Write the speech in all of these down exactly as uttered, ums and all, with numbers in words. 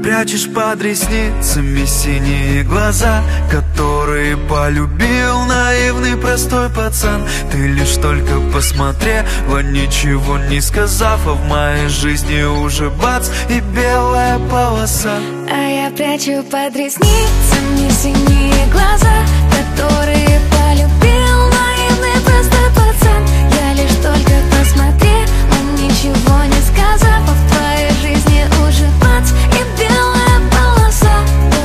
прячешь под ресницами синие глаза, которые полюбил наивный простой пацан. Ты лишь только посмотрела, ничего не сказав, а в моей жизни уже бац и белая полоса. А я прячу под ресницами синие глаза, которые полюбил наивный простой пацан. Я лишь только посмотрела, ничего не сказав, а в твоей жизни уже бац и белая полоса.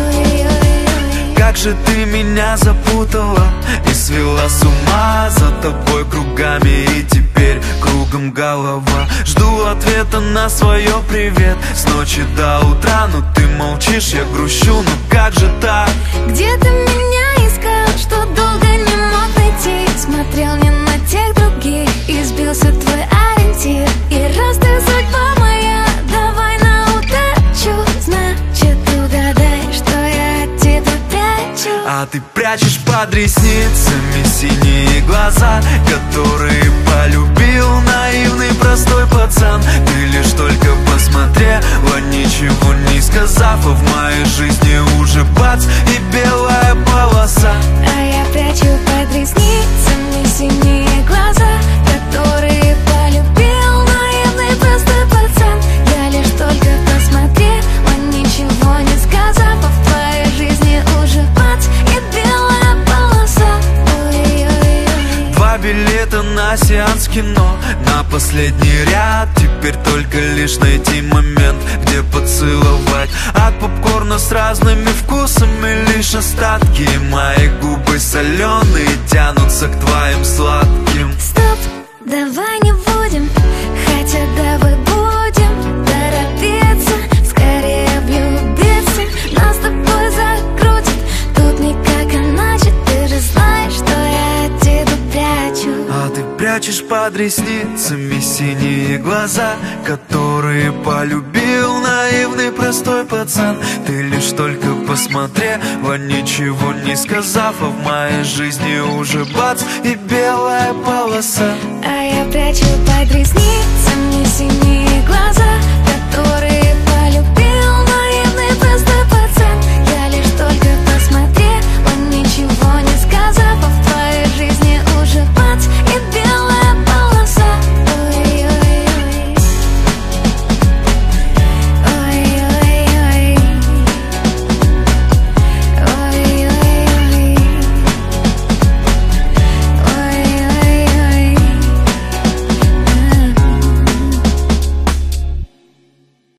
Ой-ой-ой. Как же ты меня запутала и свела с ума, за тобой кругами и теперь кругом голова. Жду ответа на свое привет с ночи до утра, но ты молчишь, я грущу, ну как же так? Где ты меня искал, что долго не мог найти? Смотрел не на тех других, и сбился твой ориентир. И раз ты судьба моя, давай на удачу, значит угадай, что я от тебя прячу. А ты прячешь под ресницами синие глаза, которые полюбил наивный простой пацан. Ты лишь только посмотрела, ничего не сказав, а в моей жизни уже бац и белая полоса. А я прячу под ресницами синие глаза, которые полюбил наивный простой пацан. Я лишь только посмотрела, ничего не сказав, а в твоей жизни уже бац и белая полоса. Ой-ой-ой. Два билета на сеанс кино, на последний ряд. Теперь только лишь найти момент, где поцеловать. От попкорна с разными вкусами лишь остатки. Мои губы соленые тянутся к твоим сладким. Стоп, давай не будем, хотя давай будем торопиться, скорее влюбиться. Нас с тобой закрутит, тут никак иначе. Ты же знаешь, что я от тебя прячу. А ты прячешь под ресницами синие глаза, которые полюбил наивный простой пацан. Ты лишь только посмотрела, ничего не сказав, а в моей жизни уже бац и белая полоса. А я прячу под ресницами синие глаза, которые